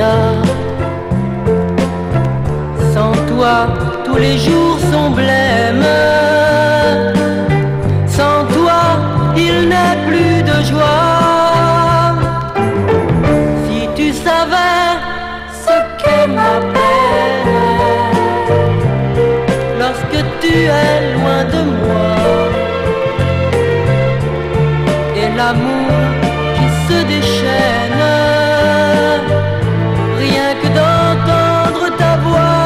déjà. Sans toi, tous les jours sont blêmes. Sans toi, il n'est plus de joie. Si tu savais ce qu'est ma peine, lorsque tu es loin de moi, et l'amour qui se déchaîne, rien que d'entendre ta voix.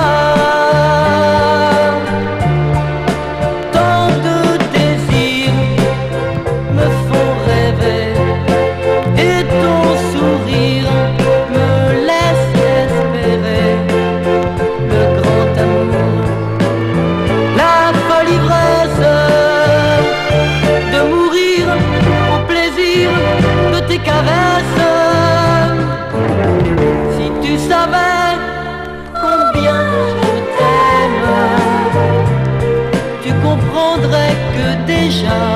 Tant de désirs me font rêver, et ton sourire me laisse espérer le grand amour, la folle ivresse de mourir au plaisir de tes caresses. Si tu savais combien je t'aime, tu comprendrais que déjà